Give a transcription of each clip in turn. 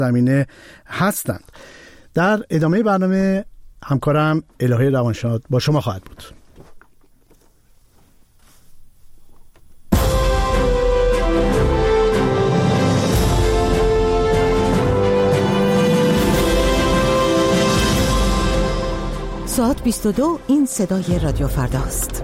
زمینه هستند. در ادامه برنامه همکارم الهه روانشاد با شما خواهد بود. ساعت 22 این صدای رادیو فرداست.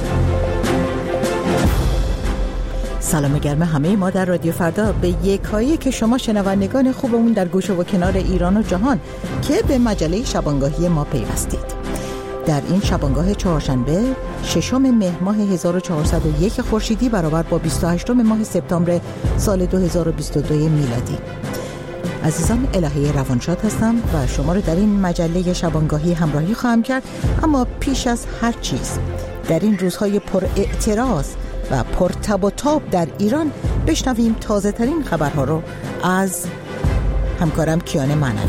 سلام گرم همه ما در رادیو فردا به یکایی که شما شنوندگان خوبمون در گوشه و کنار ایران و جهان که به مجله شبانگاهی ما پیوستید. در این شبانگاه چهارشنبه 6 مهر ماه 1401 خورشیدی برابر با 28 ماه سپتامبر سال 2022 میلادی. عزیزان، الهه روانشاد هستم و شما رو در این مجله شبانگاهی همراهی خواهم کرد. اما پیش از هر چیز در این روزهای پر اعتراض و پر تب و تاب در ایران بشنویم تازه ترین خبرها رو از همکارم کیان معنوی.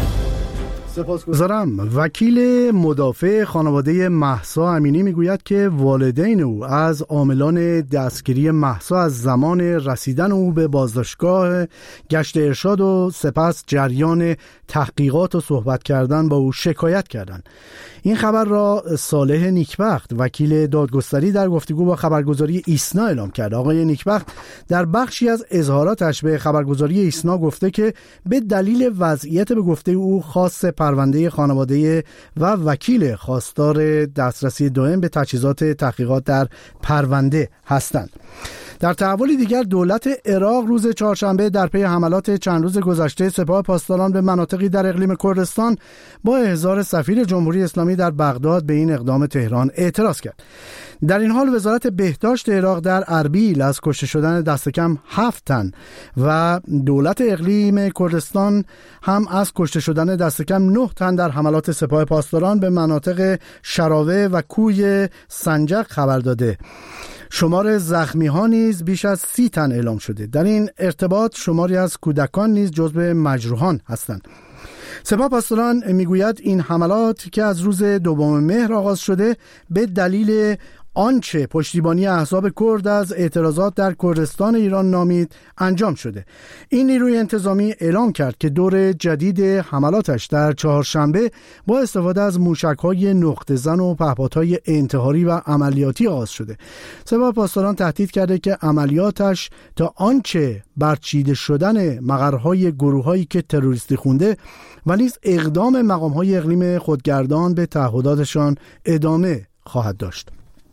سپاسگزارم. وکیل مدافع خانواده مهسا امینی میگوید که والدین او از عاملان دستگیری مهسا از زمان رسیدن او به بازداشتگاه گشت ارشاد و سپس جریان تحقیقات و صحبت کردن با او شکایت کردند. این خبر را صالح نیکبخت وکیل دادگستری در گفتگو با خبرگزاری ایسنا اعلام کرد. آقای نیکبخت در بخشی از اظهاراتش به خبرگزاری ایسنا گفته که به دلیل وضعیت به گفته او خاص پرونده خانواده و وکیل خواستار دسترسی دائم به تجهیزات تحقیقات در پرونده هستند. در تحولی دیگر دولت عراق روز چهارشنبه در پی حملات چند روز گذشته سپاه پاسداران به مناطقی در اقلیم کردستان با احضار سفیر جمهوری اسلامی در بغداد به این اقدام تهران اعتراض کرد. در این حال وزارت بهداشت عراق در اربیل از کشته شدن دست کم 7 تن و دولت اقلیم کردستان هم از کشته شدن دست کم 9 تن در حملات سپاه پاسداران به مناطق شراوه و کوی سنجق خبر داده. شمار زخمی ها نیز بیش از 30 تن اعلام شده. در این ارتباط شماری از کودکان نیز جزو مجروحان هستند. سپاه پاسداران میگوید این حملات که از روز 2 مهر آغاز شده به دلیل آنچه پشتیبانی احزاب کرد از اعتراضات در کردستان ایران نامید انجام شده. این نیروی انتظامی اعلام کرد که دور جدید حملاتش در چهارشنبه با استفاده از موشک‌های نقطه زن و پهپادهای انتحاری و عملیاتی آغاز شده. سپاه پاسداران تهدید کرده که عملیاتش تا آنچه برچیده شدن مقرهای گروهایی که تروریستی خونده و نیز اقدام مقام‌های اقلیم خودگردان به تعهداتشان ادامه خواهد داشت.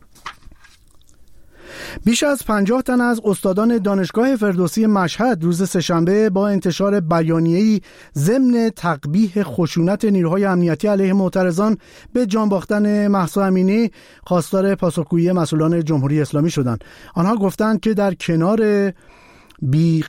بیش از 50 تن از استادان دانشگاه فردوسی مشهد روز سه‌شنبه با انتشار بیانیه‌ای ضمن تقبیح خشونت نیروهای امنیتی علیه معترضان به جان باختن مهسا امینی خواستار پاسخگویی مسئولان جمهوری اسلامی شدند. آنها گفتند که در کنار بی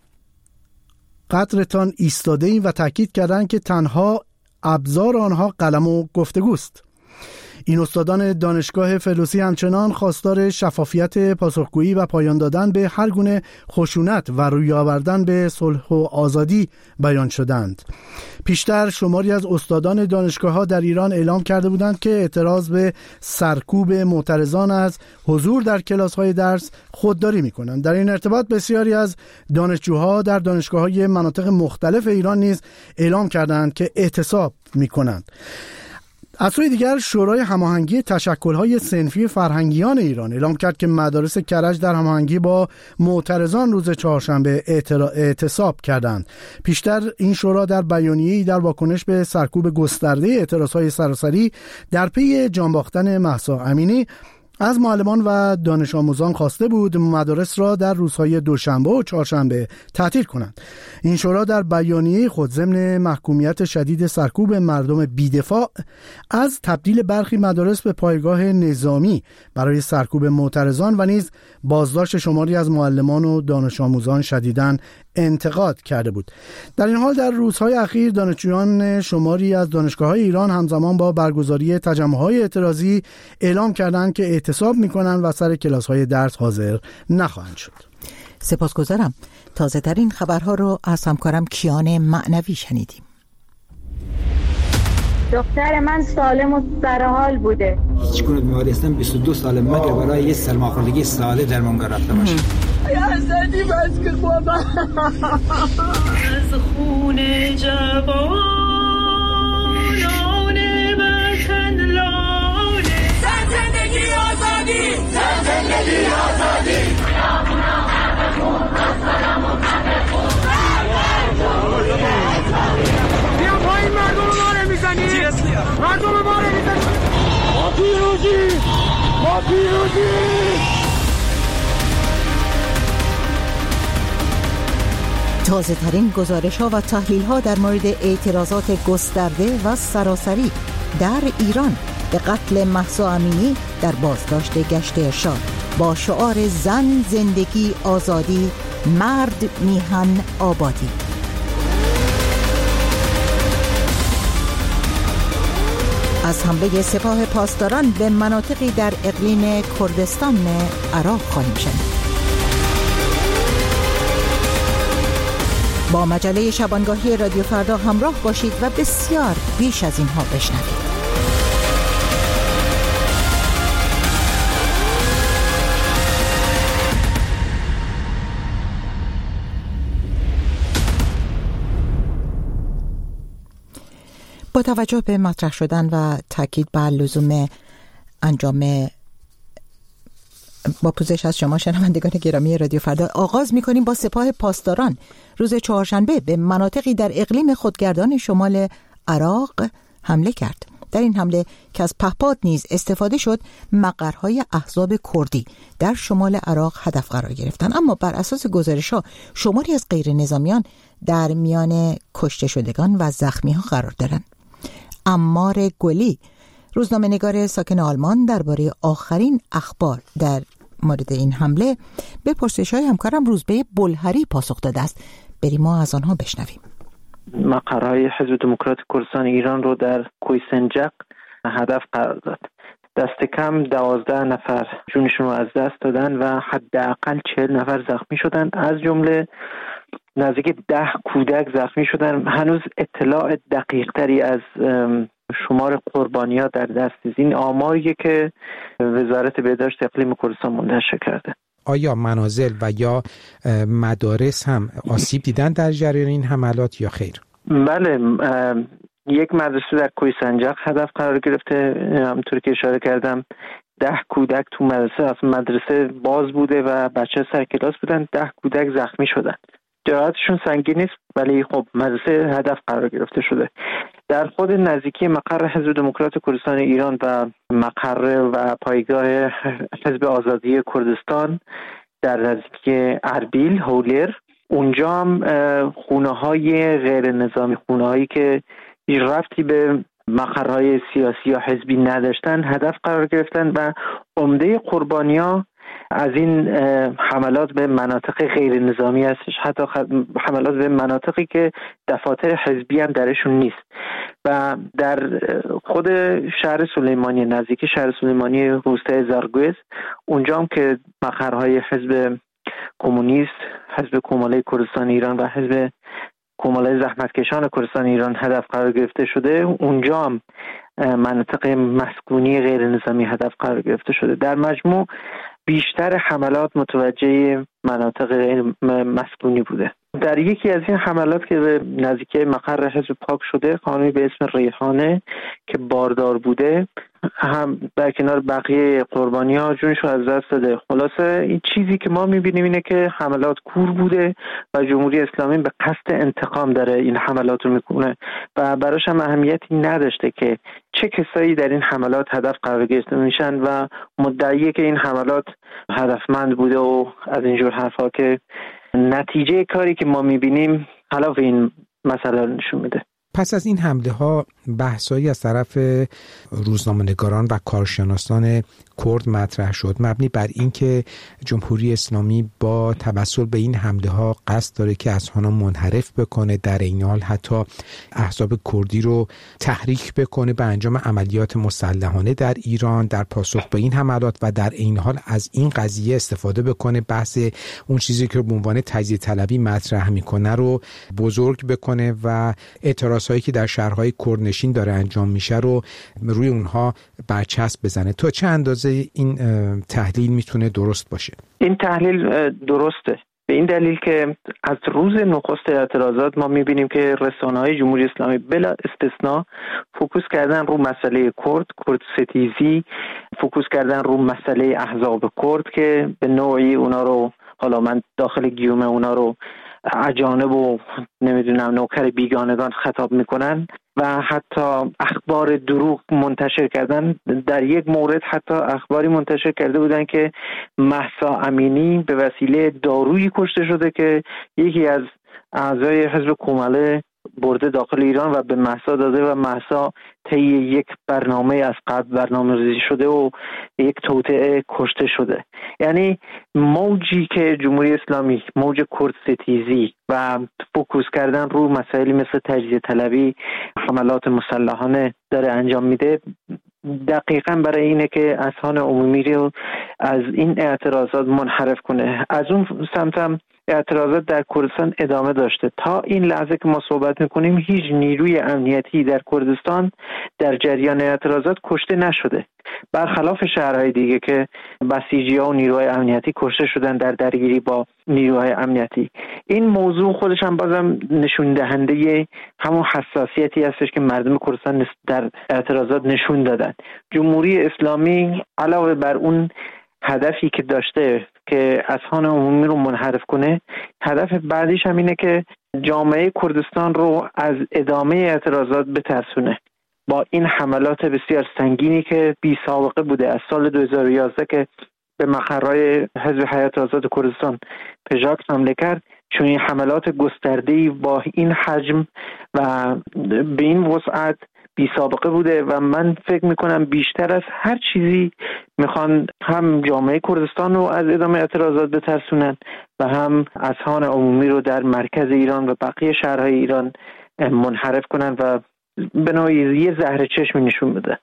قدرتان ایستاده ایم و تاکید کردند که تنها ابزار آنها قلم و گفتگوست. این استادان دانشگاه فردوسی همچنان خواستار شفافیت پاسخگویی و پایان دادن به هر گونه خشونت و روی آوردن به صلح و آزادی بیان شدند. پیشتر شماری از استادان دانشگاه‌ها در ایران اعلام کرده بودند که اعتراض به سرکوب معترضان از حضور در کلاس‌های درس خودداری می‌کنند. در این ارتباط بسیاری از دانشجوها در دانشگاه‌های مناطق مختلف ایران نیز اعلام کردند که اعتصاب می‌کنند. از سوی دیگر شورای هماهنگی تشکل‌های صنفی فرهنگیان ایران اعلام کرد که مدارس کرج در هماهنگی با معترضان روز چهارشنبه اعتصاب کردند. پیشتر این شورا در بیانیه‌ای در واکنش به سرکوب گسترده اعتراض‌های سراسری در پی جان باختن مهسا امینی از معلمان و دانش آموزان خواسته بود مدارس را در روزهای دوشنبه و چهارشنبه تعطیل کنند. این شورا در بیانیه خود ضمن محکومیت شدید سرکوب مردم بی‌دفاع از تبدیل برخی مدارس به پایگاه نظامی برای سرکوب معترضان و نیز بازداشت شماری از معلمان و دانش آموزان شدیداً انتقاد کرده بود. در این حال در روزهای اخیر دانشجویان شماری از دانشگاه‌های ایران همزمان با برگزاری تجمع‌های اعتراضی اعلام کردند که اعتصاب می‌کنند و سر کلاس‌های درس حاضر نخواهند شد. سپاسگزارم. تازه ترین خبرها رو از همکارم کیان معنوی شنیدیم. دختر من سالم و سرحال بوده. هیچ گونه بیماری هستم 22 سال مگر برای یه سرماخوردگی ساده درمان گرفته باشم. یزدی بس که بابا از خون جوانان وطن لاله زندگی آزادی زندگی آزادی بیا پایین مردم رو ماره میزنی مردم رو ماره میزنی ما پیروزی ما پیروزی. تازه ترین گزارش ها و تحلیل ها در مورد اعتراضات گسترده و سراسری در ایران به قتل مهسا امینی در بازداشت گشت ارشاد با شعار زن زندگی آزادی مرد میهن آبادی. از حمله سپاه پاسداران به مناطقی در اقلیم کردستان عراق خواهیم شنید. با مجله شبانگاهی رادیو فردا همراه باشید و بسیار بیش از اینها بشنوید. با توجه به مطرح شدن و تاکید بر لزوم انجام با پوزش از شما شنوندگان گرامی رادیو فردا آغاز می‌کنیم با سپاه پاسداران روز چهارشنبه به مناطقی در اقلیم خودگردان شمال عراق حمله کرد. در این حمله که از پهپاد نیز استفاده شد مقرهای احزاب کردی در شمال عراق هدف قرار گرفتند، اما بر اساس گزارش‌ها شماری از غیر نظامیان در میان کشته شدگان و زخمی‌ها قرار دارند. عمار گلی روزنامه‌نگار ساکن آلمان درباره آخرین اخبار در مورد این حمله به پرسش‌های همکارم روزبه بلهری پاسخ داده است. بریم ما از آنها بشنویم. مقرهای حزب دموکرات کردستان ایران رو در کوهستانجق هدف قرار داد. دست کم 12 نفر جونشون رو از دست دادن و حداقل 40 نفر زخمی شدن، از جمله نزدیک 10 کودک زخمی شدن. هنوز اطلاع دقیق تری از شمار قربانی‌ها در دست نیست. این آماریه که وزارت بهداشت اقلیم کردستان منتشر کرده. آیا منازل و یا مدارس هم آسیب دیدن در جریان این حملات یا خیر؟ بله، یک مدرسه در کوهستانجق هدف قرار گرفته، همونطور که اشاره کردم 10 کودک تو مدرسه باز بوده و بچه سر کلاس بودن، 10 کودک زخمی شدن. جراحتشون سنگین نیست ولی خب مدرسه هدف قرار گرفته شده. در خود نزدیکی مقر حزب دموکرات کردستان ایران و مقر و پایگاه حزب آزادی کردستان در نزدیکی اربیل هولر، اونجا هم خونه‌های غیر نظامی، خونه‌هایی که هیچ ربطی به مقرهای سیاسی یا حزبی نداشتن هدف قرار گرفتن و عمده قربانی‌ها از این حملات به مناطق غیر نظامی هستش، حتی حملات به مناطقی که دفاتر حزبی هم درشون نیست. و در خود شهر سلیمانی، نزدیک شهر سلیمانی روستای زرگوز، اونجا هم که مقرهای حزب کمونیست، حزب کوماله کردستان ایران و حزب کوماله زحمتکشان کردستان ایران هدف قرار گرفته شده، اونجا هم مناطق مسکونی غیر نظامی هدف قرار گرفته شده. در مجموع بیشتر حملات متوجه مناطق غیر مسکونی بوده. در یکی از این حملات که به نزدیکی مقر حزب پاک شده، خانمی به اسم ریحانه که باردار بوده هم در کنار بقیه قربانی‌ها جونش رو از دست داده. خلاصه این چیزی که ما می‌بینیم اینه که حملات کور بوده و جمهوری اسلامی به قصد انتقام داره این حملات رو میکنه و براش هم اهمیتی نداشته که چه کسایی در این حملات هدف قرار گرفته میشن و مدعیه که این حملات هدفمند بوده و از اینجور حرفا که نتیجه کاری که ما می‌بینیم خلاف این مسئله نشون میده. پس از این حمله ها بحثایی از طرف روزنامه‌نگاران و کارشناسان کرد مطرح شد مبنی بر اینکه جمهوری اسلامی با توسل به این حمله ها قصد داره که اذهان منحرف بکنه، در این حال حتی احزاب کردی رو تحریک بکنه به انجام عملیات مسلحانه در ایران در پاسخ به این حملات و در این حال از این قضیه استفاده بکنه بحث اون چیزی که به عنوان تجزیه طلبی مطرح میکنه رو بزرگ بکنه و اعتراض اعتراضهایی که در شهرهای کردنشین داره انجام میشه رو روی اونها برچسب بزنه. تا چه اندازه این تحلیل میتونه درست باشه؟ این تحلیل درسته، به این دلیل که از روز نخست اعتراضات ما میبینیم که رسانه‌های جمهوری اسلامی بلا استثناء فوکوس کردن رو مسئله کرد ستیزی، فوکوس کردن رو مسئله احزاب کرد که به نوعی اونا رو، حالا من داخل گیوم اونا رو اجانب و نمیدونم نوکر بیگانگان خطاب میکنن و حتی اخبار دروغ منتشر کردن. در یک مورد حتی اخباری منتشر کرده بودن که مهسا امینی به وسیله دارویی کشته شده که یکی از اعضای حزب کومله برده داخل ایران و به مهسا داده و مهسا طی یک برنامه از قبل برنامه‌ریزی شده و یک توطئه کشته شده. یعنی موجی که جمهوری اسلامی، موج کرد ستیزی و فوکوس کردن رو مسائلی مثل تجزیه طلبی، حملات مسلحانه داره انجام میده، دقیقاً برای اینه که اذهان عمومی رو از این اعتراضات منحرف کنه. از اون سمت هم اعتراضات در کردستان ادامه داشته. تا این لحظه که ما صحبت میکنیم هیچ نیروی امنیتی در کردستان در جریان اعتراضات کشته نشده، برخلاف شهرهای دیگه که بسیجی‌ها و نیروهای امنیتی کشته شدن در درگیری با نیروهای امنیتی. این موضوع خودش هم بازم نشون دهنده همون حساسیتی هستش که مردم کردستان در اعتراضات نشون دادن. جمهوری اسلامی علاوه بر اون هدفی که داشته که اذهان عمومی رو منحرف کنه، هدف بعدیش هم اینه که جامعه کردستان رو از ادامه اعتراضات بترسونه. با این حملات بسیار سنگینی که بی سابقه بوده از سال 2011 که به مقرهای حزب حیات آزاد کردستان پژاکس حمله کرد، چون این حملات گسترده‌ای با این حجم و به این وسعت بی سابقه بوده و من فکر میکنم بیشتر از هر چیزی میخوان هم جامعه کردستان رو از ادامه اعتراضات بترسونن و هم اذهان عمومی رو در مرکز ایران و بقیه شهرهای ایران منحرف کنن و به نوعی یه زهر چشمی نشون بدن.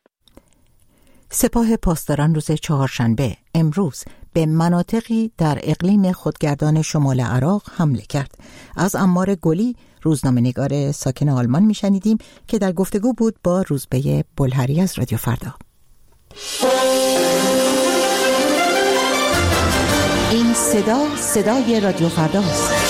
سپاه پاسداران روز چهارشنبه امروز به مناطقی در اقلیم خودگردان شمال عراق حمله کرد. از عمار گلی، روزنامه‌نگار ساکن آلمان میشنیدیم که در گفتگو بود با روزبه بلهری از رادیو فردا. این صدای رادیو فرداست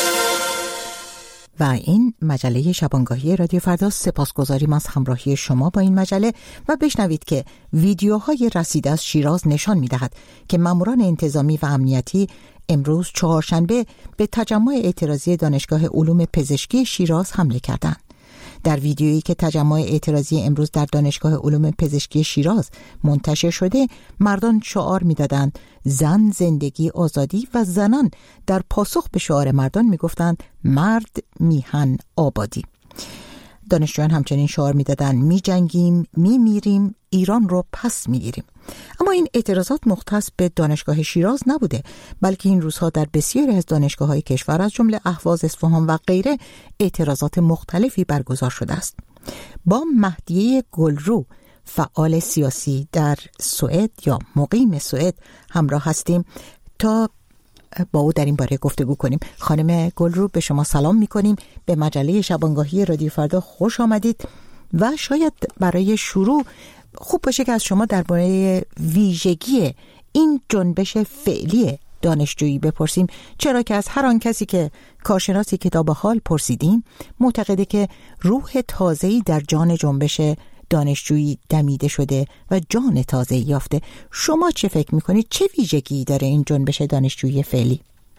و این مجله شبانگاهی رادیو فردا. سپاسگزاریم از همراهی شما با این مجله و بشنوید که ویدیوهای رسیده از شیراز نشان می‌دهد که ماموران انتظامی و امنیتی امروز چهارشنبه به تجمع اعتراضی دانشگاه علوم پزشکی شیراز حمله کردند. در ویدیویی که تجمع اعتراضی امروز در دانشگاه علوم پزشکی شیراز منتشر شده، مردان شعار می‌دادند زن، زندگی، آزادی و زنان در پاسخ به شعار مردان می‌گفتند مرد، میهن، آبادی. دانشجویان همچنین شعار می‌دادند می‌جنگیم، می‌میریم، ایران رو پس می‌گیریم. اما این اعتراضات مختص به دانشگاه شیراز نبوده، بلکه این روزها در بسیاری از دانشگاه‌های کشور از جمله اهواز، اصفهان و غیره اعتراضات مختلفی برگزار شده است. با مهدیه گلرو، فعال سیاسی در سوئد یا مقیم سوئد همراه هستیم تا با او در این باره گفتگو کنیم. خانم گلرو، به شما سلام می‌کنیم. به مجله شبانگاهی رادیو فردا خوش آمدید و شاید برای شروع خوب باشه که از شما درباره ویژگی این جنبش فعلی دانشجویی بپرسیم، چرا که از هر آن کسی که کارشناسی کتاب حال پرسیدیم معتقده که روح تازه‌ای در جان جنبش دانشجویی دمیده شده و جان تازه‌ای یافته. شما چه فکر میکنید؟ چه ویژگی داره این جنبش دانشجویی فعلی؟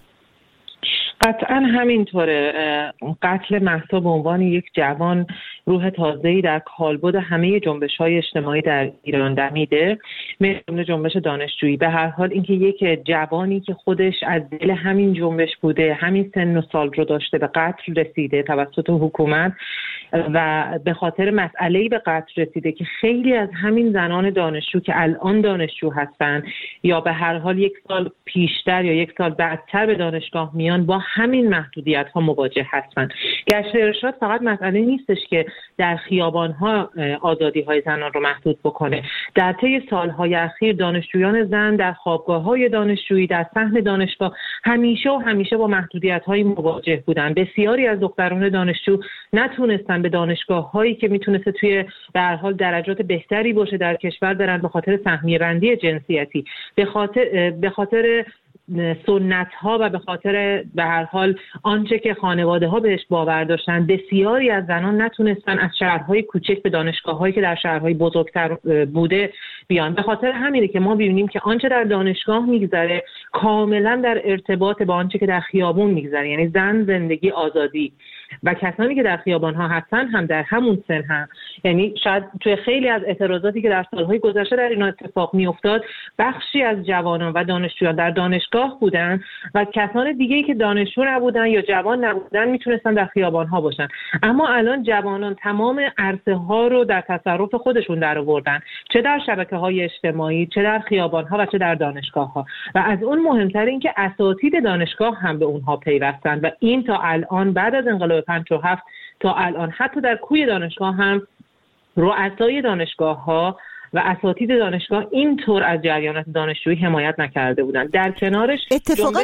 قطعا همینطوره. قتل مهسا به عنوان یک جوان روح تازه‌ای در کالبد همه جنبش‌های اجتماعی در ایران دمیده، مثل جنبش دانشجویی. به هر حال اینکه یک جوانی که خودش از دل همین جنبش بوده، همین سن و سال رو داشته، به قتل رسیده توسط حکومت و به خاطر مسئله‌ای به قتل رسیده که خیلی از همین زنان دانشجو که الان دانشجو هستن یا به هر حال یک سال پیشتر یا یک سال بعدتر به دانشگاه میان، با همین محدودیت‌ها مواجه هستن. گشت ارشاد فقط مسئله نیستش که در خیابان‌ها آزادی‌های زنان رو محدود بکنه. در طی سالهای اخیر دانشجویان زن در خوابگاه‌های دانشجویی، در صحن دانشگاه همیشه با محدودیت‌های مواجه بودند. بسیاری از دختران دانشجو نتونستن به دانشگاه‌هایی که میتونسته توی به هر حال درجات بهتری باشه در کشور برن به خاطر سهمیه بندی جنسیتی، به خاطر سنت ها و به خاطر به هر حال آنچه که خانواده ها بهش باور داشتن. بسیاری از زنان نتونستن از شهرهای کوچک به دانشگاه هایی که در شهرهای بزرگتر بوده بیان. به خاطر همینه که ما ببینیم که آنچه در دانشگاه میگذره کاملا در ارتباط با آنچه که در خیابون میگذره، یعنی زن، زندگی، آزادی. و کسانی که در خیابان ها هستن هم در همون سن هم، یعنی شاید توی خیلی از اعتراضاتی که در سالهای گذشته در این اتفاق میافتاد بخشی از جوانان و دانشجویان در دانشگاه بودن و کسان دیگه‌ای که دانشجو نبودن یا جوان نبودن میتونستن در خیابان ها باشن. اما الان جوانان تمام عرصه ها رو در تصرف خودشون درآوردن، چه در شبکه‌های اجتماعی، چه در خیابان ها و چه در دانشگاه ها. و از اون مهمتر این که اساتید دانشگاه هم به اونها پیوستن و این تا الان بعد از انقلاب 57 تا الان حتی در کوی دانشگاه هم رؤسای دانشگاه ها و اساتید دانشگاه اینطور از جریانات دانشجویی حمایت نکرده بودند. در کنارش اتفاقا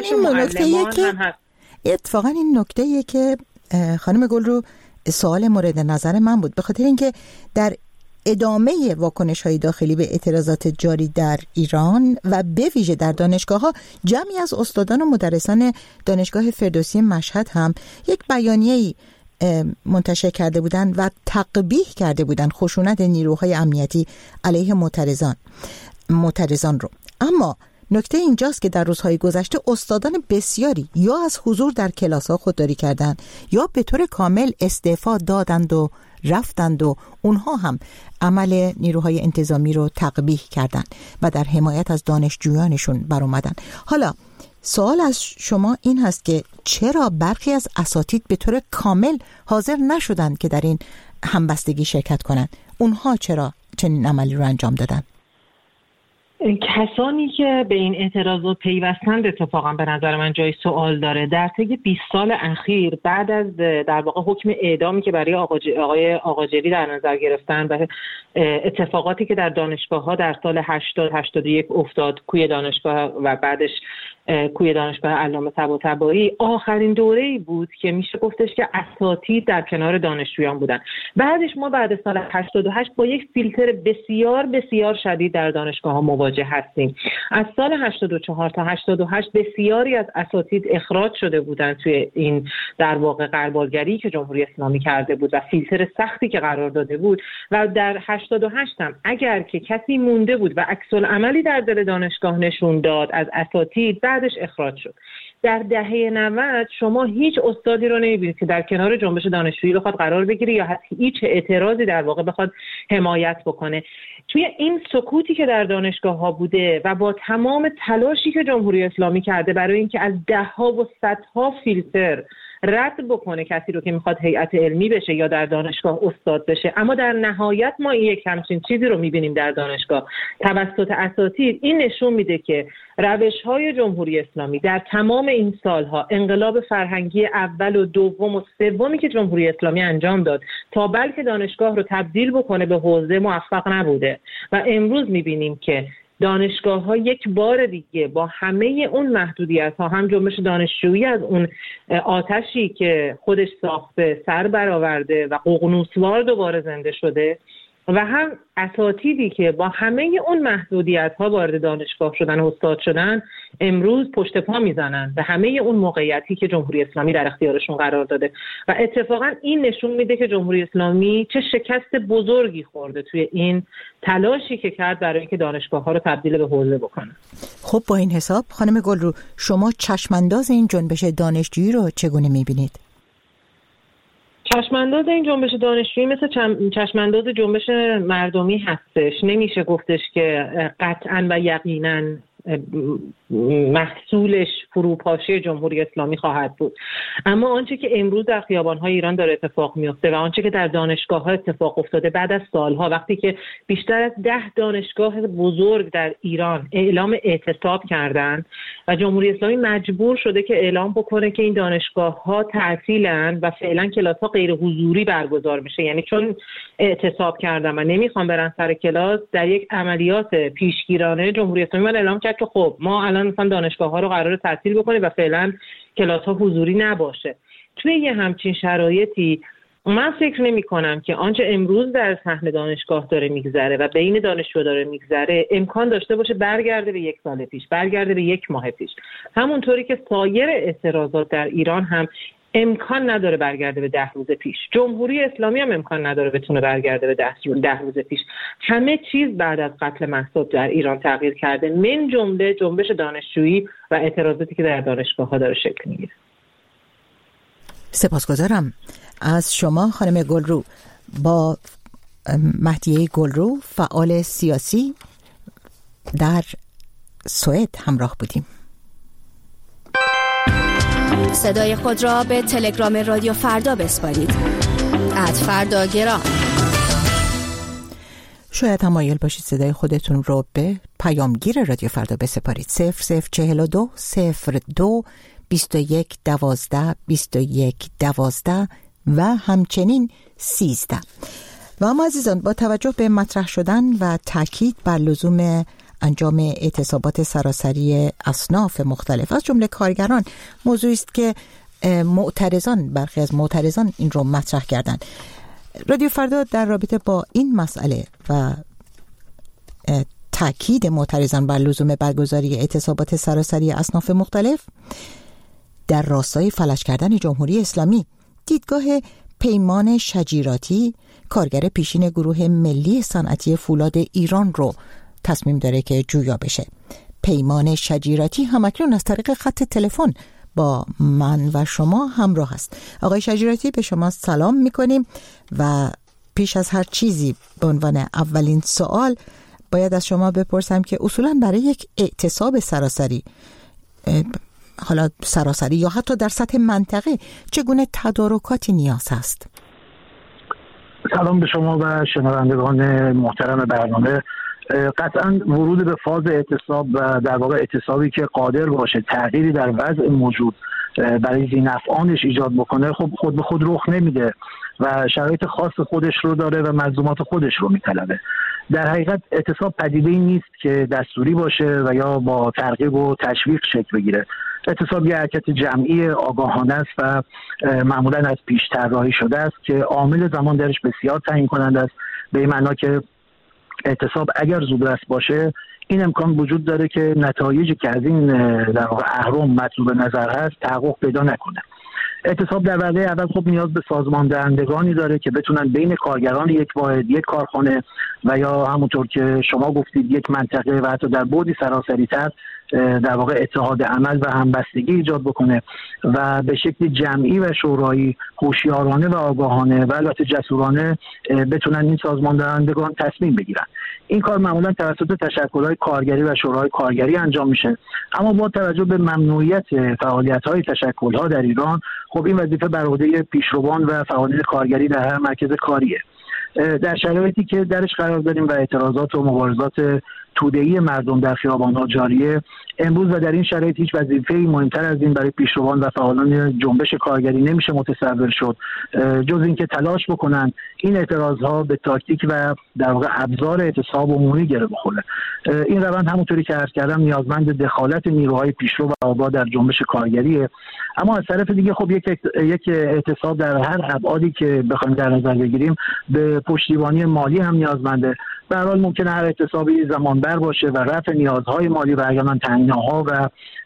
این نکته‌ایه که خانم گل رو سوال مورد نظر من بود، به خاطر اینکه در ادامه واکنش‌های داخلی به اعتراضات جاری در ایران و به ویژه در دانشگاه‌ها، جمعی از استادان و مدرسان دانشگاه فردوسی مشهد هم یک بیانیه‌ای منتشر کرده بودند و تقبیح کرده بودند خشونت نیروهای امنیتی علیه معترضان رو. اما نکته اینجاست که در روزهای گذشته استادان بسیاری یا از حضور در کلاس‌ها خودداری کردند یا به طور کامل استعفا دادند و رفتند و اونها هم عمل نیروهای انتظامی رو تقبیح کردند و در حمایت از دانشجویانشون برآمدن. حالا سوال از شما این هست که چرا برخی از اساتید به طور کامل حاضر نشدند که در این همبستگی شرکت کنند؟ اونها چرا چنین عملی رو انجام دادن؟ کسانی که به این اعتراضات پیوستند اتفاقا به نظر من جای سوال داره. در طی 20 سال اخیر بعد از در واقع حکم اعدامی که برای آقای آقاجری در نظر گرفتن و اتفاقاتی که در دانشگاه‌ها در سال 80-81 افتاد، کوی دانشگاه و بعدش کوی دانشگاه علامه طباطبایی، آخرین دوره‌ای بود که میشه گفتش که اساتید در کنار دانشجویان بودن. بعدش ما بعد سال 88 با یک فیلتر بسیار بسیار شدید در دانشگاه‌ها مواجه هستیم. از سال 84 تا 88 بسیاری از اساتید اخراج شده بودند توی این در واقع غربالگری که جمهوری اسلامی کرده بود و فیلتر سختی که قرار داده بود. و در 88 هم اگر که کسی مونده بود و عکس العملی در دل دانشگاه نشون داد از اساتید، بعدش اخراج شد. در دهه 90 شما هیچ استادی رو نمی‌بینید که در کنار جنبش دانشجویی بخواد قرار بگیره یا حتی هیچ اعتراضی در واقع بخواد حمایت بکنه. توی این سکوتی که در دانشگاه‌ها بوده و با تمام تلاشی که جمهوری اسلامی کرده برای اینکه از ده‌ها و صدها فیلتر رد بکنه کسی رو که میخواد هیئت علمی بشه یا در دانشگاه استاد بشه، اما در نهایت ما یک همچین چیزی رو میبینیم در دانشگاه توسط اساتید. این نشون میده که روش‌های جمهوری اسلامی در تمام این سالها، انقلاب فرهنگی اول و دوم و سومی که جمهوری اسلامی انجام داد تا بلکه دانشگاه رو تبدیل بکنه به حوزه، موفق نبوده و امروز میبینیم که دانشگاه‌ها یک بار دیگه با همه اون محدودیت‌ها، هم جنبش دانشجویی از اون آتشی که خودش ساخته سر برآورده و ققنوسوار دوباره زنده شده و هم اساتیدی که با همه اون محدودیت‌ها وارد دانشگاه شدن و استاد شدن امروز پشت پا میزنن به همه اون موقعیتی که جمهوری اسلامی در اختیارشون قرار داده. و اتفاقا این نشون میده که جمهوری اسلامی چه شکست بزرگی خورده توی این تلاشی که کرد برای اینکه دانشگاه‌ها رو تبدیل به حوزه بکنه. خب با این حساب خانم گلرو، شما چشمانداز این جنبش دانشجویی رو چگونه می‌بینید؟ چشمانداز این جنبش دانشجویی مثل چشمانداز جنبش مردمی هستش. نمیشه گفتش که قطعاً و یقیناً محصولش فروپاشی جمهوری اسلامی خواهد بود. اما آنچه که امروز در خیابان‌های ایران داره اتفاق میفته و آنچه که در دانشگاه‌ها اتفاق افتاده بعد از سالها، وقتی که بیشتر از 10 دانشگاه بزرگ در ایران اعلام اعتصاب کردند و جمهوری اسلامی مجبور شده که اعلام بکنه که این دانشگاه‌ها تعطیلن و فعلا کلاس‌ها غیر حضوری برگزار میشه، یعنی چون اعتصاب کردن و نمیخوان برن سر کلاس، در یک عملیات پیشگیرانه جمهوری اسلامی اعلام کرد که خب ما الان مثلا دانشگاه‌ها رو قراره تعطیل بکنیم و فعلا کلاس‌ها حضوری نباشه. توی یه همچین شرایطی من فکر نمی کنم که آنچه امروز در صحنه دانشگاه داره میگذره و بین دانشجو داره میگذره امکان داشته باشه برگرده به 1 سال پیش، برگرده به 1 ماه پیش. همونطوری که سایر اعتراضات در ایران هم امکان نداره برگرده به 10 روز پیش. جمهوری اسلامی هم امکان نداره بتونه برگرده به 10 روز پیش. همه چیز بعد از قتل مهسا در ایران تغییر کرده، من جمله جنبش دانشجویی و اعتراضاتی که در دانشگاه‌ها داره شکل میگیره. سپاسگزارم از شما خانم گلرو. با مهدیه گلرو فعال سیاسی در سوئد همراه بودیم. صدای خود را به تلگرام رادیو فردا بسپارید. @فرداگرام. شاید تمایل باشید صدای خودتون رو به پیامگیر رادیو فردا بسپارید. 0042 02 21 12 21 12 و همچنین 13. و اما عزیزان، با توجه به مطرح شدن و تاکید بر لزوم انجام اعتصابات سراسری اصناف مختلف از جمله کارگران، موضوعی است که برخی از معترضان این رو مطرح کردند. رادیو فردا در رابطه با این مسئله و تاکید معترضان بر لزوم برگزاری اعتصابات سراسری اصناف مختلف در راستای فلج کردن جمهوری اسلامی، دیدگاه پیمان شجیراتی، کارگر پیشین گروه ملی صنعتی فولاد ایران رو تصمیم داره که جویا بشه. پیمان شجیراتی همکنون از طریق خط تلفن با من و شما همراه است. آقای شجیراتی، به شما سلام میکنیم و پیش از هر چیزی به عنوان اولین سوال باید از شما بپرسم که اصولاً برای یک اعتصاب سراسری، حالا سراسری یا حتی در سطح منطقه، چگونه تدارکاتی نیاز هست؟ سلام به شما و شنوندگان محترم برنامه. قطعا ورود به فاز اعتصاب و در واقع اعتصابی که قادر باشه تغییری در وضع موجود برای ذی‌نفعانش ایجاد بکنه، خب خود به خود رخ نمیده و شرایط خاص خودش رو داره و ملزومات خودش رو میطلبه. در حقیقت اعتصاب پدیده‌ای نیست که دستوری باشه و یا با ترغیب و تشویق شکل بگیره. اعتصاب یک حرکت جمعی آگاهانه است و معمولا از پیش طراحی شده است که عامل زمان درش بسیار تعیین کننده است، به این معنا که اعتصاب اگر زودرس باشه این امکان وجود داره که نتایجی که از این در واقع اهرم مطلوب نظر هست تحقق پیدا نکنه. اعتصاب در وهله اول خب نیاز به سازمان دهندگانی داره که بتونن بین کارگران یک واحد، یک کارخانه و یا همونطور که شما گفتید یک منطقه و حتی در بعدی سراسری‌تر در واقع اتحاد عمل و همبستگی ایجاد بکنه و به شکل جمعی و شورایی، هوشیارانه و آگاهانه و البته جسورانه بتونن این سازمان دهندگان تصمیم بگیرن. این کار معمولا توسط تشکل‌های کارگری و شورای کارگری انجام میشه، اما با توجه به ممنوعیت فعالیت‌های تشکل‌ها در ایران، خب این وظیفه بر عهده پیشروان و فعالین کارگری در هر مرکز کاریه. در شرایطی که درش قرار داریم و اعتراضات و مبارزات توده‌ای مردم در خیابان‌ها جاریه، امروز و در این شرایط هیچ وظیفه‌ای مهمتر از این برای پیشروان و فعالان جنبش کارگری نمیشه متصور شد جز اینکه تلاش بکنن این اعتراضها به تاکتیک و در واقع ابزار اعتصاب عمومی گره بخوره. این روند همونطوری که عرض کردم نیازمند دخالت نیروهای پیشرو و آگاه در جنبش کارگریه، اما از طرف دیگه خب یک اعتصاب در هر ابعادی که بخوایم در نظر بگیریم به پشتیبانی مالی هم نیازمنده. به هر حال ممکنه هر اعتصابی زمانبر باشه و رفع نیازهای مالی و احیانا تامین‌ها و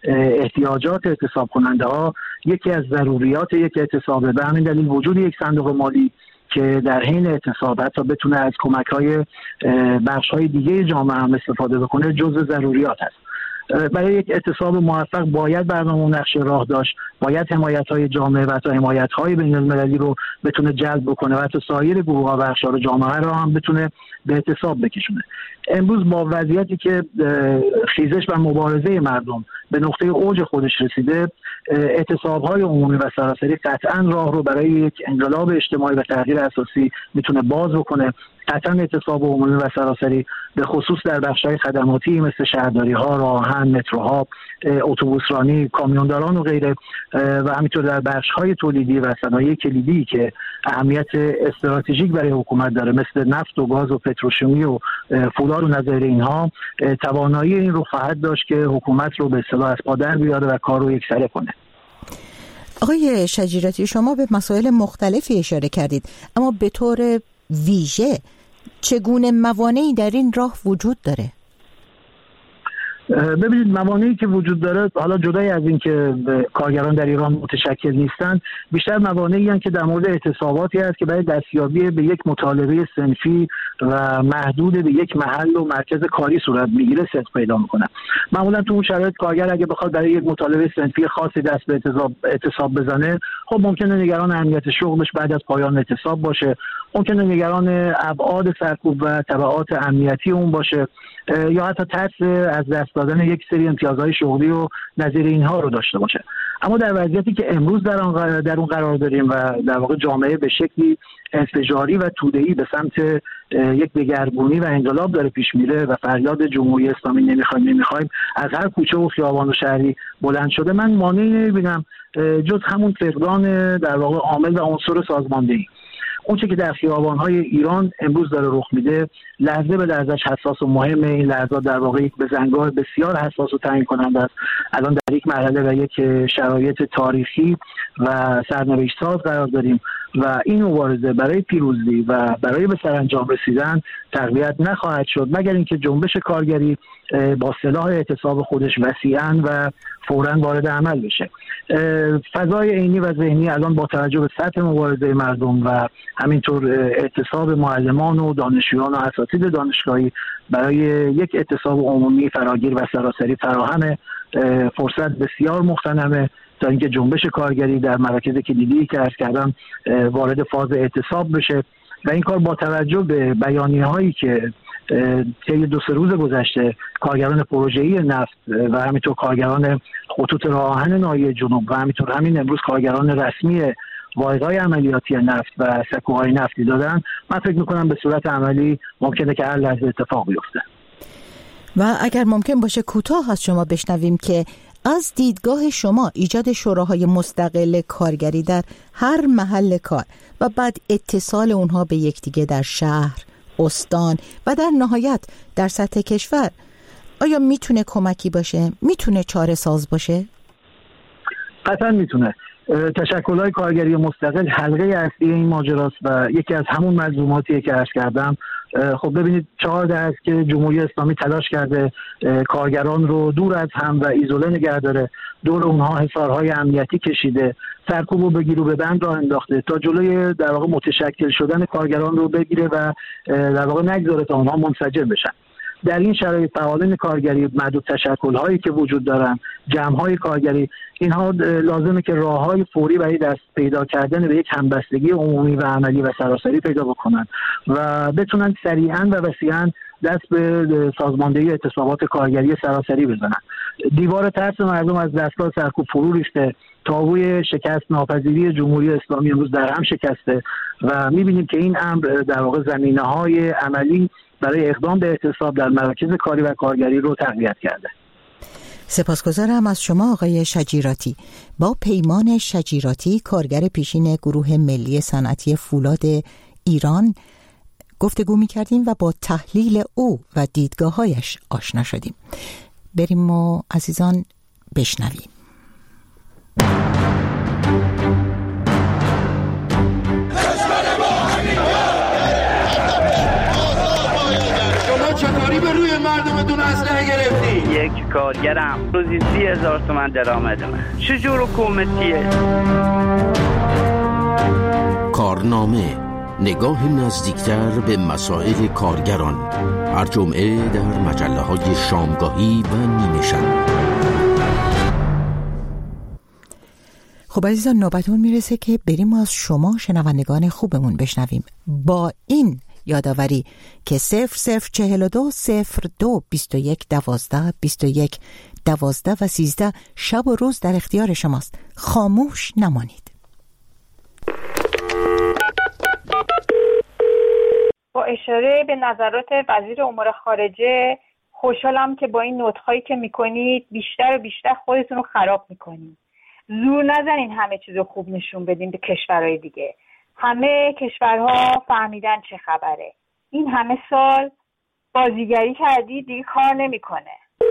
احتیاجات اعتصاب کننده ها یکی از ضروریات یک اعتصابه. به همین دلیل وجود یک صندوق مالی که در حین اعتصاب حتی بتونه از کمک‌های بخش‌های دیگه جامعه هم استفاده بکنه جزء ضروریات است. برای یک اعتصاب موفق باید برنامه و نقشه راه داشت، باید حمایت‌های جامعه و حتی حمایت‌های بین‌المللی رو بتونه جلب بکنه و حتی سایر گروه‌ها و اقشار جامعه رو هم بتونه به اعتصاب بکشونه. امروز با وضعیتی که خیزش و مبارزه مردم به نقطه اوج خودش رسیده، اعتصاب‌های عمومی و سراسری قطعاً راه رو برای یک انقلاب اجتماعی و تغییر اساسی میتونه باز بکنه. قطعاً اعتصاب عمومی و سراسری به خصوص در بخش‌های خدماتی مثل شهرداری‌ها، راه‌آهن، متروها، اتوبوسرانی، کامیونداران و غیره و همینطور در بخش‌های تولیدی و صنایع کلیدی که اهمیت استراتژیک برای حکومت داره مثل نفت و گاز و پتروشیمی و فولاد و نظیر اینها، توانایی این رو خواهد داشت که حکومت رو به اصطلاح از پا در بیاره و کار رو یکسره کنه. آقای شجیراتی، شما به مسائل مختلفی اشاره کردید، اما به طور ویژه چگونه موانعی در این راه وجود داره؟ ببینید، موانعی که وجود داره، حالا جدای از این که کارگران در ایران متشکل نیستند، بیشتر موانعی هستند که در مورد اعتصاباتی است که برای دستیابی به یک مطالبه صنفی و محدود به یک محل و مرکز کاری صورت میگیره صدق پیدا میکنه. معمولا تو اون شرایط کارگر اگه بخواد برای یک مطالبه صنفی خاصی دست به اعتصاب بزنه، خب ممکنه نگران امنیت شغلش بعد از پایان اعتصاب باشه، ممکنه نگران ابعاد سرکوب و تبعات امنیتی اون باشه، یا حتی ترس از دست دادن یک سری امتیازهای شغلی و نظیر اینها رو داشته باشه. اما در وضعیتی که امروز در اون قرار داریم و در واقع جامعه به شکلی انفجاری و توده‌ای به سمت یک دگرگونی و انقلاب داره پیش میره و فریاد جمهوری اسلامی نمیخوایم از هر کوچه و خیابان و شهری بلند شده، من مانعی نمیبینم جز همون فقدان در واقع عامل و عنصر سازماندهی. اون چه که در خیابان‌های ایران امروز داره رخ میده لحظه به لحظه‌اش حساس و مهمه. این لحظات در واقع یک بزنگاه بسیار حساس و تعیین کننده است. الان در یک مرحله و یک شرایط تاریخی و سرنوشت ساز قرار داریم و این مبارزه برای پیروزی و برای به سرانجام رسیدن تقویت نخواهد شد مگر اینکه جنبش کارگری با سلاح اعتصاب خودش وسیعاً و فوراً وارد عمل بشه. فضای عینی و ذهنی الان با توجه به سطح مبارزه مردم و همینطور اعتصاب معلمان و دانشجویان و اساتید دانشگاهی برای یک اعتصاب عمومی فراگیر و سراسری فراهم، فرصت بسیار مغتنمه تا اینکه جنبش کارگری در مراکز کلیدی که عرض کردم وارد فاز اعتصاب بشه و این کار با توجه به بیانیه‌هایی که طی 2-3 روز گذشته کارگران پروژه‌ای نفت و همینطور کارگران خطوط راه‌آهن ناحیه جنوب و همینطور همین امروز کارگران رسمی واحدهای عملیاتی نفت و سکوهای نفتی دادن، من فکر می‌کنم به صورت عملی ممکنه که هر لحظه اتفاق بیفته. و اگر ممکن باشه کوتاه از شما بشنویم که از دیدگاه شما ایجاد شوراهای مستقل کارگری در هر محل کار و بعد اتصال اونها به یکدیگه در شهر، استان و در نهایت در سطح کشور، آیا میتونه کمکی باشه؟ میتونه چاره ساز باشه؟ قطعا میتونه. تشکل‌های کارگری مستقل حلقه اصلی این ماجراست و یکی از همون ملزوماتیه که عرض کردم. خب ببینید 4 دهه است که جمهوری اسلامی تلاش کرده کارگران رو دور از هم و ایزوله نگه داره، دور اونها حصارهای امنیتی کشیده، سرکوب و بگیر و ببند راه انداخته تا جلوی در واقع متشکل شدن کارگران رو بگیره و در واقع نگذاره تا اونها منسجم بشن. در این شرایط فعالان کارگری، معدود تشکل‌هایی که وجود دارن، جمع‌های کارگری، اینها لازمه که راه‌های فوری برای دست پیدا کردن به یک همبستگی عمومی و عملی و سراسری پیدا بکنن و بتونن سریعاً و وسیعاً دست به سازماندهی اعتصابات کارگری سراسری بزنن. دیوار ترس مردم از دستگاه سرکوب فرو ریخته، تابوی شکست ناپذیری جمهوری اسلامی امروز در هم شکسته و می‌بینیم که این امر در واقع زمینه‌های عملی برای اقدام به اعتصاب در مراکز کاری و کارگری رو تقویت کرده. سپاسگزارم از شما آقای شجیراتی. با پیمان شجیراتی، کارگر پیشین گروه ملی صنعتی فولاد ایران گفتگو می‌کردیم و با تحلیل او و دیدگاه‌هایش آشنا شدیم. بریم و عزیزان بشنویم. چطوری به روی مردمتون اسلحه گرفتی؟ یک کارگرم روزی 30,000 تومان درآمدمه. چجور حکومتیه؟ کارنامه نگاه نزدیکتر به مسائل کارگران، هر جمعه در مجله‌های شامگاهی و نیمه شب. خب عزیزان، نوبتون میرسه که بریم از شما شنوندگان خوبمون بشنویم با این یادآوری که 0042 02 21 12 21 12 و 13 شب و روز در اختیار شماست. خاموش نمانید. با اشاره به نظرات وزیر امور خارجه، خوشحالم که با این نطق‌هایی که میکنید بیشتر و بیشتر خودتون رو خراب میکنید. زور نزنین همه چیزو خوب نشون بدین به کشورهای دیگه. همه کشورها فهمیدن چه خبره. این همه سال بازیگری کردی، دیگه کار نمیکنه.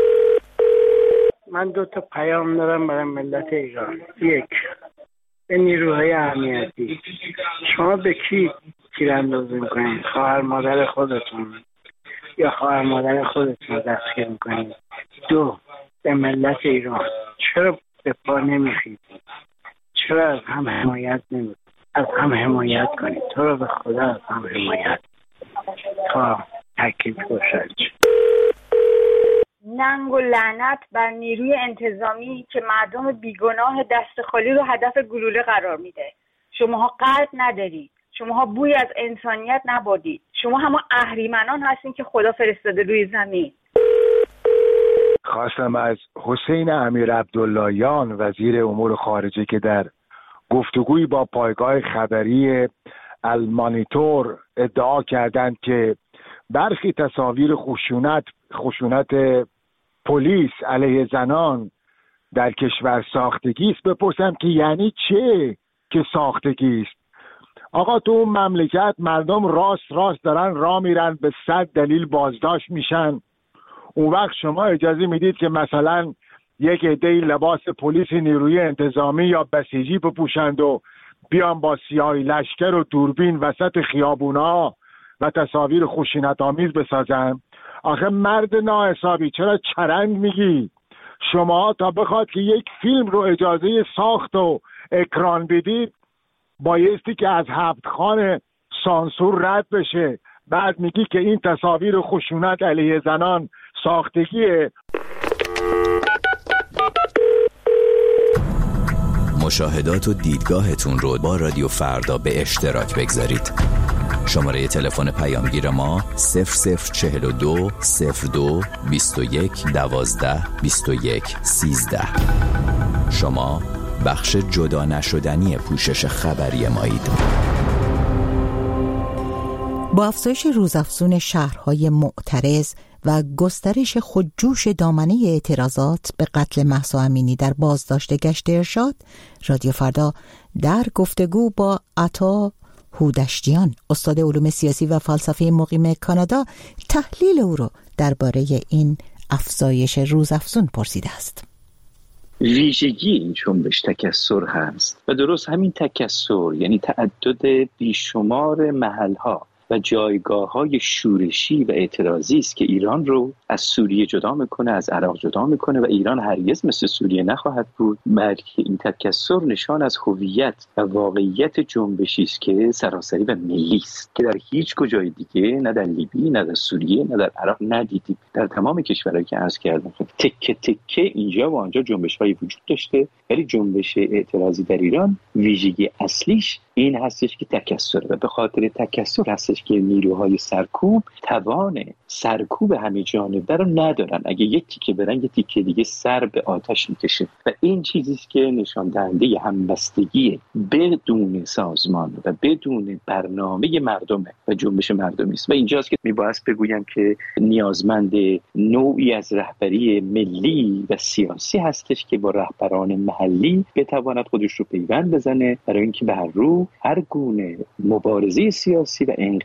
من 2 پیام دارم برای ملت ایران. 1. به نیروهای امنیتی، شما به کی تیراندازی میکنید؟ خواهر مادر خودتون یا خواهر مادر خودتون دستگیر میکنید؟ 2. به ملت ایران، چرا به پا نمیخید؟ چرا از هم حمایت نمیکنید؟ از هم حمایت کنید. تو رو به خدا از هم حمایت تا تاکید باشد. ننگ و لعنت بر نیروی انتظامی که مردم بیگناه دست خالی رو هدف گلوله قرار میده. شماها قلب ندارید، شماها بوی از انسانیت نبردید، شما همه اهریمنان هستین که خدا فرستاده روی زمین. خواستم از حسین امیر عبداللهیان وزیر امور خارجه که در گفتگوی با پایگاه خبری المانیتور ادعا کردند که برخی تصاویر خشونت پلیس علیه زنان در کشور ساختگی است، بپرسم که یعنی چه که ساختگی است؟ آقا تو اون مملکت مردم راست دارن راه میرن، به 100 دلیل بازداشت میشن. اون وقت شما اجازه میدید که مثلا یک عده‌ای لباس پلیس نیروی انتظامی یا بسیجی بپوشند و بیان با سیاهی لشکر و دوربین وسط خیابونا و تصاویر خشونت‌آمیز بسازن؟ آخه مرد ناحسابی، چرا چرند میگی؟ شما تا بخواد که یک فیلم رو اجازه ساخت و اکران بدید بایستی که از 7 خان سانسور رد بشه. بعد میگی که این تصاویر خشونت علیه زنان ساختگیه. مشاهدات و دیدگاهتون رو با رادیو فردا به اشتراک بگذارید. شماره تلفن پیامگیر ما 0042 02 21 12 21 13. شما بخش جدا نشدنی پوشش خبری مایید. با افزایش روزافزون شهرهای معترض و گسترش خودجوش دامنه اعتراضات به قتل مهسا امینی در بازداشت گشت ارشاد، رادیو فردا در گفتگو با عطا هودشتیان، استاد علوم سیاسی و فلسفه مقیم کانادا، تحلیل او را درباره این افزایش روزافزون پرسیده است. ویژگی این جنبش تکثر هست و درست همین تکثر یعنی تعدد بیشمار محلها و جایگاه‌های شورشی و اعتراضی است که ایران رو از سوریه جدا میکنه، از عراق جدا میکنه و ایران هرگز مثل سوریه نخواهد بود، بلکه این تکثر نشان از هویت و واقعیت جنبشی است که سراسری و ملی است که در هیچ کجای دیگه، نه در لیبی، نه در سوریه، نه در عراق ندیدیم. در تمام کشورهایی که عرض کردم تکه تکه اینجا و آنجا جنبش‌هایی وجود داشته، ولی جنبش اعتراضی در ایران ویژگی اصلیش این هستش که تکثر و به خاطر تکثر هستش که نیروهای سرکوب توان سرکوب همه جانبه رو ندارن. اگه یک تیکه برن یه تیکه دیگه سر به آتش میکشه و این چیزیست که نشان دهنده همبستگی بدون سازمان و بدون برنامه مردمه و جنبش مردمی است. و اینجاست که میبایست بگویم که نیازمند نوعی از رهبری ملی و سیاسی هستش که با رهبران محلی بتواند خودش رو پیوند بزنه برای اینکه به هر رو هر گونه مبارزه سیاسی و انقلاب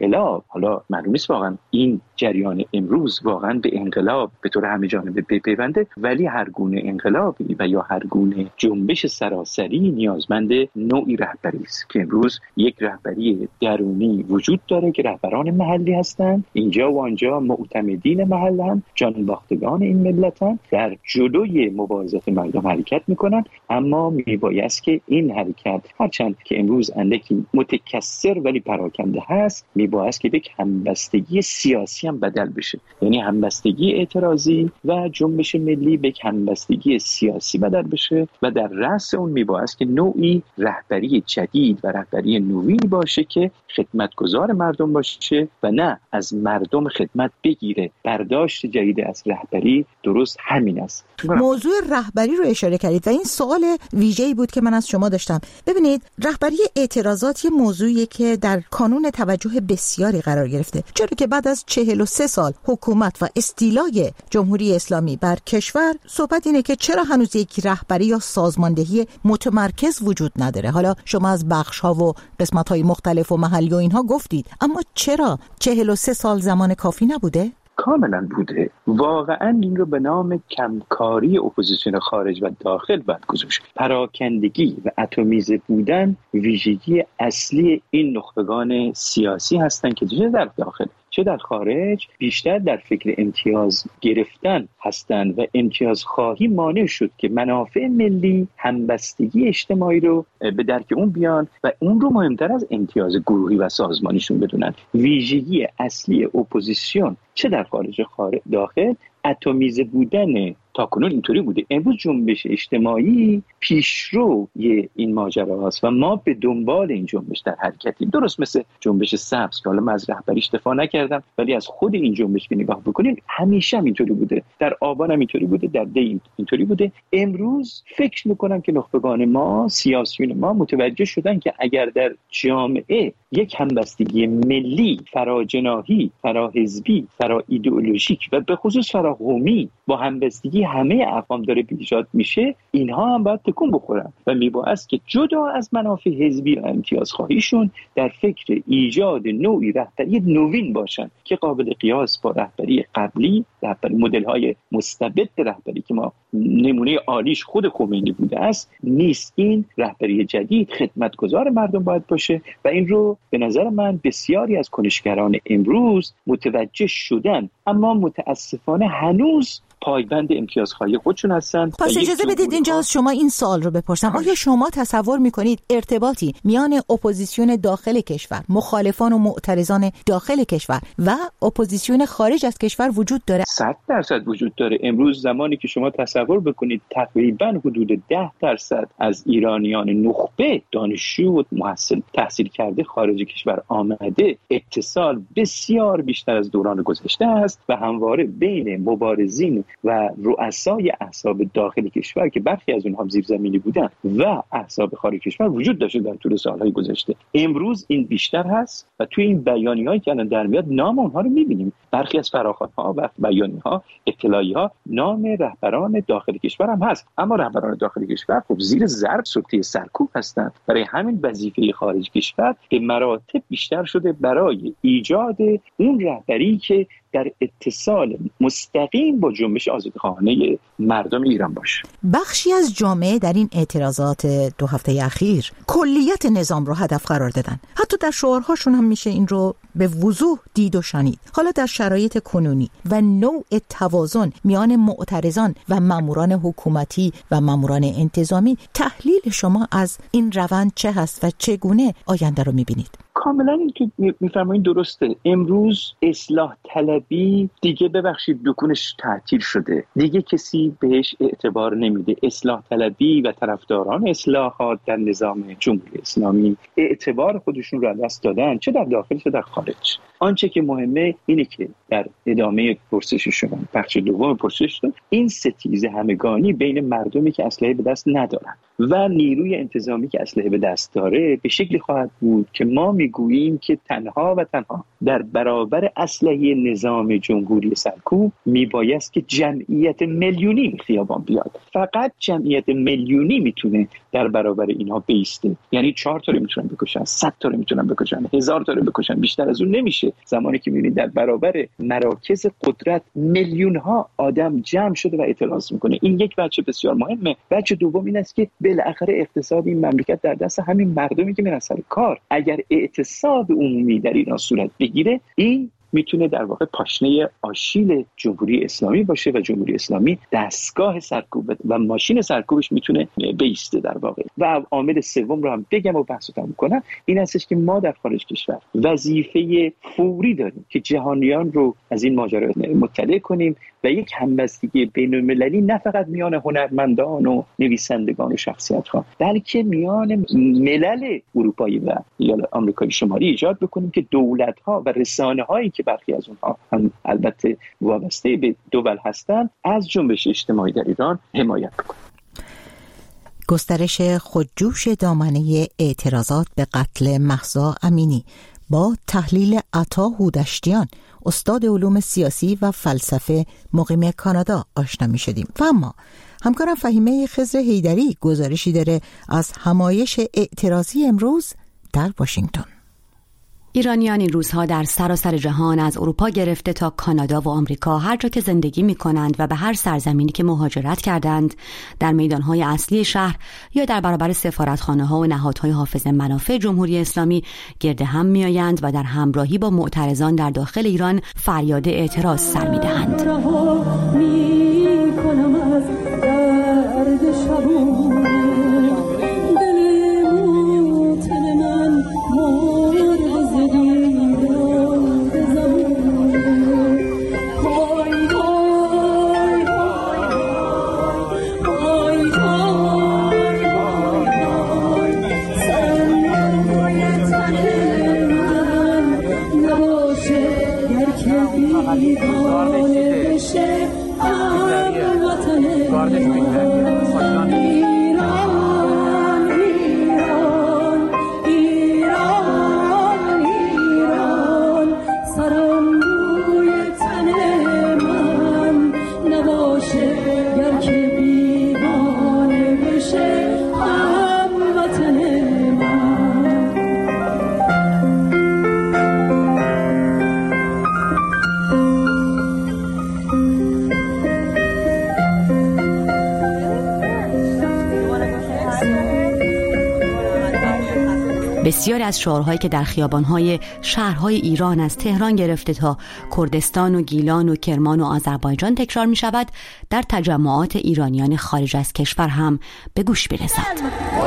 انقلاب، حالا معلوم نیست واقعا این جریان امروز واقعا به انقلاب به طور همه جانبه بپیونده، ولی هر گونه انقلابی و یا هر گونه جنبش سراسری نیازمند نوعی رهبری است که امروز یک رهبری درونی وجود داره که رهبران محلی هستند، اینجا و آنجا معتمدین محلن، جان باختگان این ملتن، در جلوی مبارزات مردم حرکت میکنن. اما میبایست که این حرکت هرچند که امروز اندکی متکثر ولی پراکنده هست، میبایست که به همبستگی سیاسی هم بدل بشه، یعنی همبستگی اعتراضی و جنبش ملی به همبستگی سیاسی بدل بشه و در رأس اون میبایست که نوعی رهبری جدید و رهبری نوینی باشه که خدمتگزار مردم باشه و نه از مردم خدمت بگیره. برداشت جدید از رهبری درست همین است. موضوع رهبری رو اشاره کردید و این سوال ویژه‌ای بود که من از شما داشتم. ببینید، رهبری اعتراضات یه موضوعیه که در کانون توجه بسیاری قرار گرفته، چرا که بعد از 43 سال حکومت و استیلای جمهوری اسلامی بر کشور، صحبت اینه که چرا هنوز یک رهبری یا سازماندهی متمرکز وجود نداره. حالا شما از بخش‌ها و قسمت‌های مختلف و محلی و اینها گفتید، اما چرا 43 سال زمان کافی نبوده؟ کاملا بوده. واقعا این رو به نام کمکاری اپوزیسیون خارج و داخل باید گذاشت. پراکندگی و اتمیزه بودن ویژگی اصلی این نخبگان سیاسی هستند که چه در داخل چه در خارج بیشتر در فکر امتیاز گرفتن هستند و امتیاز خواهی مانع شد که منافع ملی، همبستگی اجتماعی رو به درک اون بیان و اون رو مهمتر از امتیاز گروهی و سازمانیشون بدونن. ویژگی اصلی اپوزیسیون چه در خارج داخل اتمیزه بودن تاکنون اینطوری بوده. امروز جنبش اجتماعی پیشرو این ماجرا هست و ما به دنبال این جنبش در حرکتیم. درست مثل جنبش سبز که حالا من از رهبریش دفاع نکردم، ولی از خود این جنبش که نگاه بکنین همیشه هم اینطوری بوده. در آبان هم اینطوری بوده، در دی اینطوری بوده. امروز فکر میکنم که نخبگان ما، سیاسیون ما متوجه شدن که اگر در جامعه یک همبستگی ملی، فراجناحی، فراحزبی، فرا ایدئولوژیک و به خصوص فراقومی با همبستگی همه اقوام داره ایجاد میشه، اینها هم باید تکون بخورن و میبایست که جدا از منافع حزبی و امتیاز خواهیشون در فکر ایجاد نوعی رهبری نوین باشن که قابل قیاس با رهبری قبلی، رهبری مدل‌های مستبد رهبری که ما نمونه عالیش خود خمینی بوده است نیست. این رهبری جدید خدمتگزار مردم باید باشه و این رو به نظر من بسیاری از کنشگران امروز متوجه شدن، اما متاسفانه هنوز پایبند امتیازخواهی خودشون هستن. پس اجازه بدید اینجا از شما این سوال رو بپرسم. آیا شما تصور میکنید ارتباطی میان اپوزیسیون داخل کشور، مخالفان و معترضان داخل کشور و اپوزیسیون خارج از کشور وجود داره؟ 100% وجود داره. امروز زمانی که شما تصور بکنید تقریبا حدود 10% از ایرانیان نخبه، دانشجو و محصل تحصیل کرده خارج کشور آمده، اتصال بسیار بیشتر از دوران گذشته است و همواره بین مبارزین و رؤسای احزاب داخل کشور که برخی از اونها زیرزمینی بودن و احزاب خارج کشور وجود داشته در طول سالهای گذشته. امروز این بیشتر هست و توی این بیانیه‌هایی که الان در میاد نام اونها رو می‌بینیم. برخی از فراخوان‌ها و بیانیه‌ها، اطلاعیه‌ها نام رهبران داخل کشور هم هست، اما رهبران داخل کشور خب زیر ضرب سلطه سرکوب هستند. برای همین وظیفه خارج کشور به مراتب بیشتر شده برای ایجاد اون رهبری که در اتصال مستقیم با جنبش آزادیخواهانه مردم ایران باشه. بخشی از جامعه در این اعتراضات 2 هفته اخیر کلیت نظام رو هدف قرار دادن. حتی در شعارهاشون هم میشه این رو به وضوح دید و شنید. حالا در شرایط کنونی و نوع توازن میان معترضان و ماموران حکومتی و ماموران انتظامی، تحلیل شما از این روند چه هست و چگونه آینده رو میبینید؟ کاملا این که میفرمایید درسته. امروز اصلاح طلبی دیگه ببخشید دکونش تعطیل شده، دیگه کسی بهش اعتبار نمیده. اصلاح طلبی و طرفداران اصلاحات در نظام جمهوری اسلامی اعتبار خودشون رو از دست دادن، چه در داخل چه در خارج. آنچه که مهمه اینه که در ادامه پرسش شما، بخش دوم پرسشتون، این ستیزه همگانی بین مردمی که اسلحه به دست ندارن و نیروی انتظامی که اسلحه به دست داره به شکلی خواهد بود که ما میگوییم که تنها و تنها در برابر اسلحه نظام جمهوری سرکوب میبایست که جمعیت میلیونی خیابان بیاد. فقط جمعیت میلیونی میتونه در برابر اینها بیسته. یعنی 4 تا رو میتونن بکشن، 100 تا رو میتونن بکشن، 1000 تا رو بکشن، بیشتر از اون نمیشه. زمانی که میبینید در برابر مراکز قدرت میلیون ها آدم جمع شده و اعتراض میکنه، این یک بچه بسیار مهمه. بچه دوم این است که بالاخره اقتصاد این مملکت در دست همین مردمی که میرن سر کار. اگر اعتصاب عمومی در ایران صورت بگیره، این میتونه در واقع پاشنه آشیل جمهوری اسلامی باشه و جمهوری اسلامی دستگاه سرکوب و ماشین سرکوبش میتونه بیسته در واقع. و عامل سوم رو هم بگم و بحثو تموم کنم، این هستش که ما در خارج کشور وظیفه فوری داریم که جهانیان رو از این ماجرا مطلع کنیم و یک همبستگی بین‌المللی نه فقط میان هنرمندان و نویسندگان و شخصیت‌ها، بلکه میان ملل اروپایی و یا آمریکای شمالی ایجاد بکنیم که دولت‌ها و رسانه‌هایی که برخی از اونها هم البته وابسته به دول هستند از جنبش اجتماعی در ایران حمایت بکنند. گسترش خودجوش دامنه اعتراضات به قتل مهسا امینی با تحلیل عطا هودشتیان، استاد علوم سیاسی و فلسفه مقیم کانادا آشنا می شدیم. و اما همکارم فهیمه خضر حیدری گزارشی داره از همایش اعتراضی امروز در واشنگتن. ایرانیان این روزها در سراسر جهان از اروپا گرفته تا کانادا و آمریکا هر جا که زندگی می کنند و به هر سرزمینی که مهاجرت کردند در میدانهای اصلی شهر یا در برابر سفارتخانه‌ها و نهادهای حافظ منافع جمهوری اسلامی گرد هم می آیند و در همراهی با معترضان در داخل ایران فریاد اعتراض سر می دهند. بسیاری از شعارهایی که در خیابان‌های شهرهای ایران از تهران گرفته تا کردستان و گیلان و کرمان و آذربایجان تکرار می‌شود، در تجمعات ایرانیان خارج از کشور هم به گوش می‌رسد.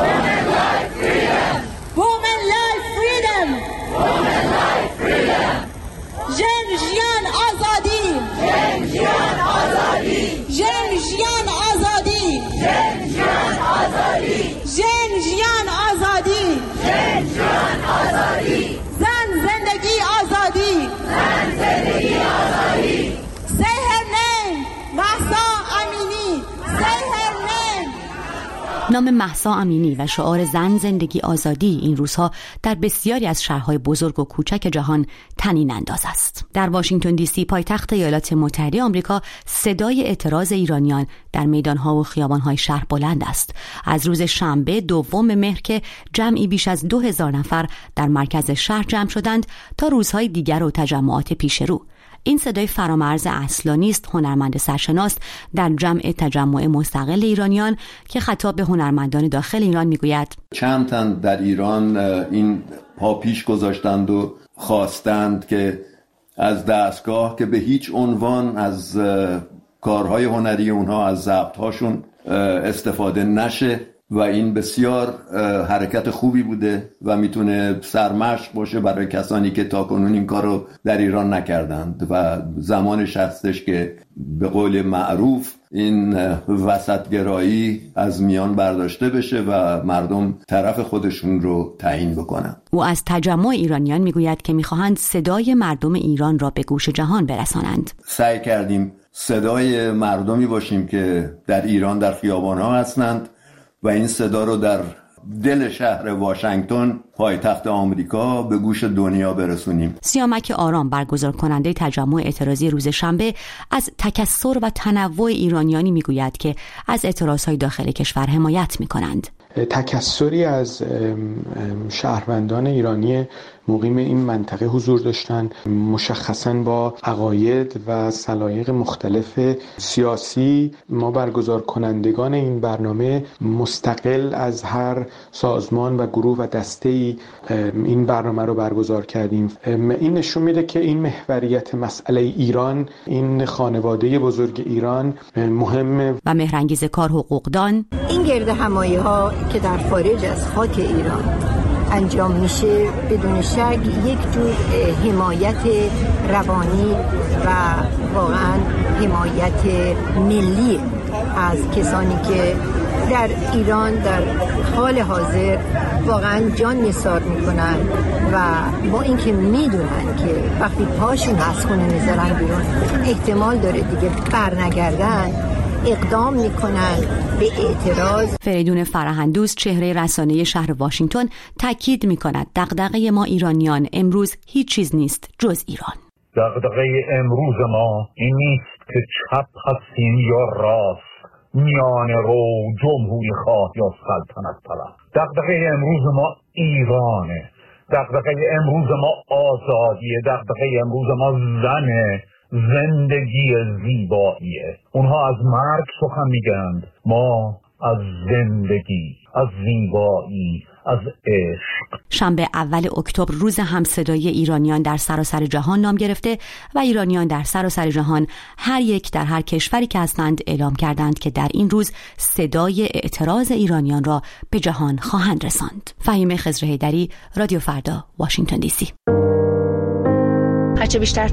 نام مهسا امینی و شعار زن زندگی آزادی این روزها در بسیاری از شهرهای بزرگ و کوچک جهان طنین انداز است. در واشنگتن دی سی پایتخت ایالات متحده آمریکا صدای اعتراض ایرانیان در میدانها و خیابانهای شهر بلند است. از روز شنبه 2 مهر که جمعی بیش از 2000 نفر در مرکز شهر جمع شدند تا روزهای دیگر و تجمعات پیش رو. این صدای فرامرز اصلانی است، هنرمند سرشناس در جمع تجمع مستقل ایرانیان که خطاب به هنرمندان داخل ایران میگوید: چند تن در ایران این پا پیش گذاشتند و خواستند که از دستگاه که به هیچ عنوان از کارهای هنری اونها، از ضبط‌هاشون استفاده نشه و این بسیار حرکت خوبی بوده و میتونه سرمشق باشه برای کسانی که تاکنون این کارو در ایران نکردند و زمانش هستش که به قول معروف این وسطگرایی از میان برداشته بشه و مردم طرف خودشون رو تعیین بکنن. او از تجمع ایرانیان میگوید که میخواهند صدای مردم ایران را به گوش جهان برسانند. سعی کردیم صدای مردمی باشیم که در ایران در خیابان‌ها هستند و این صدا رو در دل شهر واشنگتن پایتخت آمریکا به گوش دنیا برسونیم. سیامک آرام برگزار کننده تجمع اعتراضی روز شنبه از تکثر و تنوع ایرانیانی میگوید که از اعتراضهای داخل کشور حمایت میکنند. تکثری از شهروندان ایرانی مقیم این منطقه حضور داشتند، مشخصاً با عقاید و سلایق مختلف سیاسی. ما برگزار کنندگان این برنامه مستقل از هر سازمان و گروه و دسته‌ای این برنامه رو برگزار کردیم. این نشون میده که این محوریت مسئله ایران، این خانواده بزرگ ایران مهمه. و مهرانگیز کار حقوقدان: این گرد همایی‌ها که در خارج از خاک ایران انجام میشه بدون شک یک جور حمایت روانی و واقعا حمایت ملی از کسانی که در ایران در حال حاضر واقعا جان نثار میکنن و با اینکه میدونن که وقتی پاشون از خونه میذارن بیرون احتمال داره دیگه برنگردن، اقدام میکنن به اعتراض. فریدون فرهندوست، چهره رسانه شهر واشنگتن، تاکید میکند دغدغه ما ایرانیان امروز هیچ چیز نیست جز ایران. دغدغه امروز ما این نیست که چپ هستیم یا راست، میان رو جمهوری خواه یا سلطنت طلب. دغدغه امروز ما ایرانه، دغدغه امروز ما آزادیه، دغدغه امروز ما زنه، زندگی زیباییه. اونها از مرگ سخن میگند، ما از زندگی، از زیبایی، از عشق. شنبه اول اکتبر روز همصدایی ایرانیان در سراسر جهان نام گرفته و ایرانیان در سراسر جهان هر یک در هر کشوری که هستند اعلام کردند که در این روز صدای اعتراض ایرانیان را به جهان خواهند رساند. فهیمه خضر حیدری، رادیو فردا، واشنگتن دی سی. هرچه بیشتر